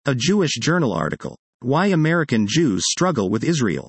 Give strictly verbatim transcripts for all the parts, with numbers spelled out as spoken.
A Jewish Journal article. Why American Jews Struggle with Israel.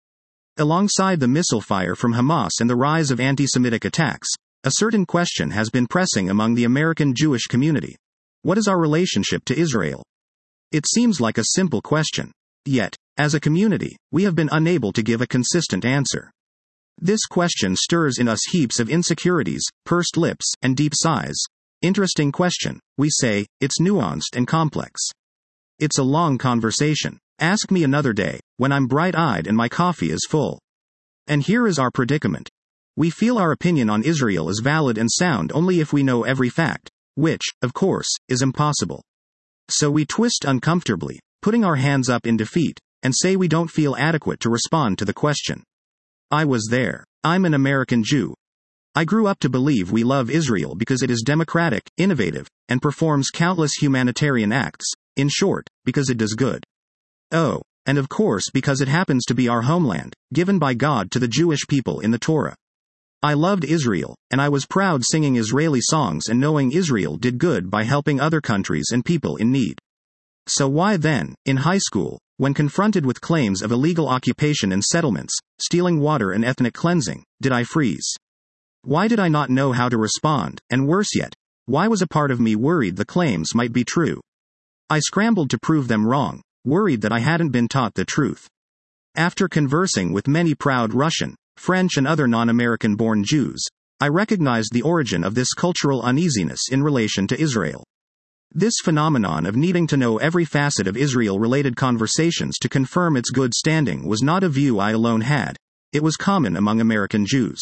Alongside the missile fire from Hamas and the rise of anti-Semitic attacks, a certain question has been pressing among the American Jewish community. What is our relationship to Israel? It seems like a simple question. Yet, as a community, we have been unable to give a consistent answer. This question stirs in us heaps of insecurities, pursed lips, and deep sighs. Interesting question, we say, it's nuanced and complex. It's a long conversation. Ask me another day, when I'm bright-eyed and my coffee is full. And here is our predicament. We feel our opinion on Israel is valid and sound only if we know every fact, which, of course, is impossible. So we twist uncomfortably, putting our hands up in defeat, and say we don't feel adequate to respond to the question. I was there. I'm an American Jew. I grew up to believe we love Israel because it is democratic, innovative, and performs countless humanitarian acts. In short, because it does good. Oh, and of course because it happens to be our homeland, given by God to the Jewish people in the Torah. I loved Israel, and I was proud singing Israeli songs and knowing Israel did good by helping other countries and people in need. So why then, in high school, when confronted with claims of illegal occupation and settlements, stealing water and ethnic cleansing, did I freeze? Why did I not know how to respond, and worse yet, why was a part of me worried the claims might be true? I scrambled to prove them wrong, worried that I hadn't been taught the truth. After conversing with many proud Russian, French and other non-American-born Jews, I recognized the origin of this cultural uneasiness in relation to Israel. This phenomenon of needing to know every facet of Israel-related conversations to confirm its good standing was not a view I alone had, it was common among American Jews.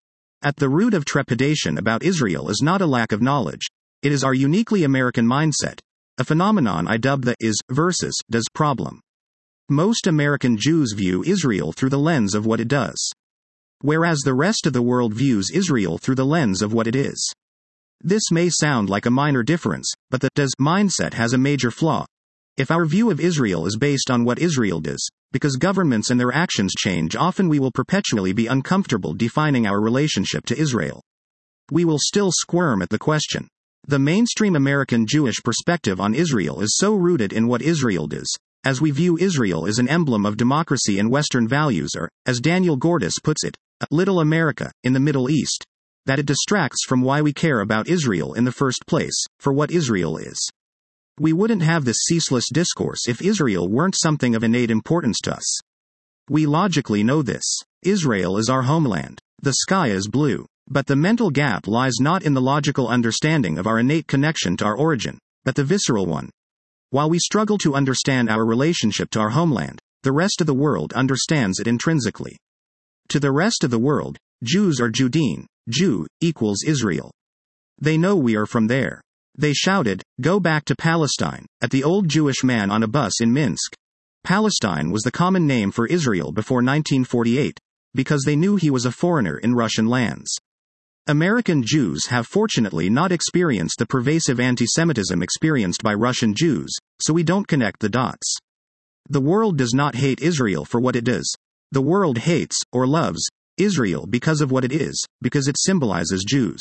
At the root of trepidation about Israel is not a lack of knowledge, it is our uniquely American mindset, a phenomenon I dub the is versus does problem. Most American Jews view Israel through the lens of what it does, whereas the rest of the world views Israel through the lens of what it is. This may sound like a minor difference, but the does mindset has a major flaw. If our view of Israel is based on what Israel does, because governments and their actions change often, we will perpetually be uncomfortable defining our relationship to Israel. We will still squirm at the question. The mainstream American Jewish perspective on Israel is so rooted in what Israel does, as we view Israel as an emblem of democracy and Western values, or, as Daniel Gordis puts it, a little America in the Middle East, that it distracts from why we care about Israel in the first place, for what Israel is. We wouldn't have this ceaseless discourse if Israel weren't something of innate importance to us. We logically know this. Israel is our homeland. The sky is blue. But the mental gap lies not in the logical understanding of our innate connection to our origin, but the visceral one. While we struggle to understand our relationship to our homeland, the rest of the world understands it intrinsically. To the rest of the world, Jews are Judean, Jew equals Israel. They know we are from there. They shouted, "Go back to Palestine," at the old Jewish man on a bus in Minsk. Palestine was the common name for Israel before nineteen forty-eight, because they knew he was a foreigner in Russian lands. American Jews have fortunately not experienced the pervasive anti-Semitism experienced by Russian Jews, so we don't connect the dots. The world does not hate Israel for what it does. The world hates, or loves, Israel because of what it is, because it symbolizes Jews.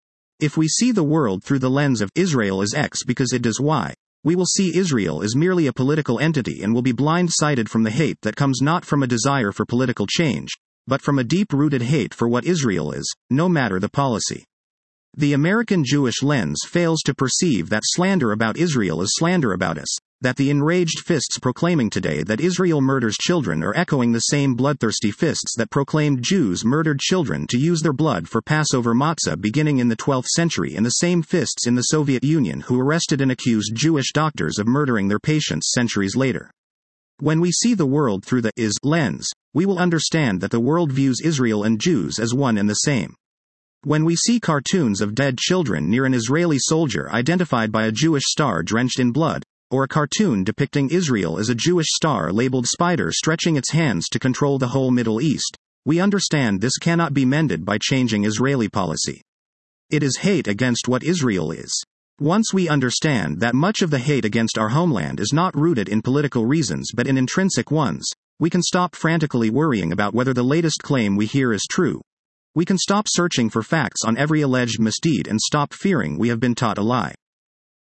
If we see the world through the lens of Israel as X because it does Y, we will see Israel as merely a political entity and will be blind-sighted from the hate that comes not from a desire for political change, but from a deep-rooted hate for what Israel is, no matter the policy. The American Jewish lens fails to perceive that slander about Israel is slander about us, that the enraged fists proclaiming today that Israel murders children are echoing the same bloodthirsty fists that proclaimed Jews murdered children to use their blood for Passover matzah beginning in the twelfth century, and the same fists in the Soviet Union who arrested and accused Jewish doctors of murdering their patients centuries later. When we see the world through the is lens, we will understand that the world views Israel and Jews as one and the same. When we see cartoons of dead children near an Israeli soldier identified by a Jewish star drenched in blood, or a cartoon depicting Israel as a Jewish star labeled spider stretching its hands to control the whole Middle East, we understand this cannot be mended by changing Israeli policy. It is hate against what Israel is. Once we understand that much of the hate against our homeland is not rooted in political reasons but in intrinsic ones, we can stop frantically worrying about whether the latest claim we hear is true. We can stop searching for facts on every alleged misdeed and stop fearing we have been taught a lie.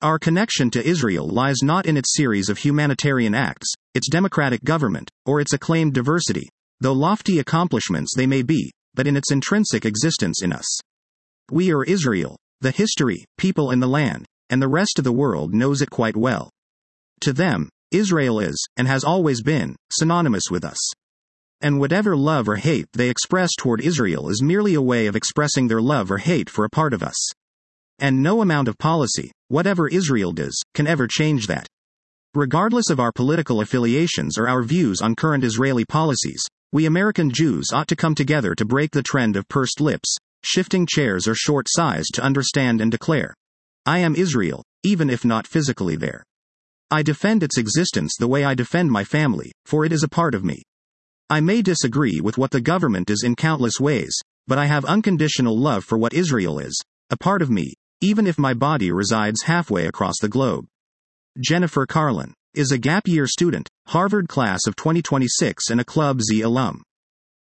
Our connection to Israel lies not in its series of humanitarian acts, its democratic government, or its acclaimed diversity, though lofty accomplishments they may be, but in its intrinsic existence in us. We are Israel, the history, people and the land, and the rest of the world knows it quite well. To them, Israel is, and has always been, synonymous with us. And whatever love or hate they express toward Israel is merely a way of expressing their love or hate for a part of us. And no amount of policy, whatever Israel does, can ever change that. Regardless of our political affiliations or our views on current Israeli policies, we American Jews ought to come together to break the trend of pursed lips, shifting chairs or short sighs to understand and declare, I am Israel, even if not physically there. I defend its existence the way I defend my family, for it is a part of me. I may disagree with what the government is in countless ways, but I have unconditional love for what Israel is, a part of me, even if my body resides halfway across the globe. Jennifer Carlin is a gap year student, Harvard class of twenty twenty-six and a Club Z alum.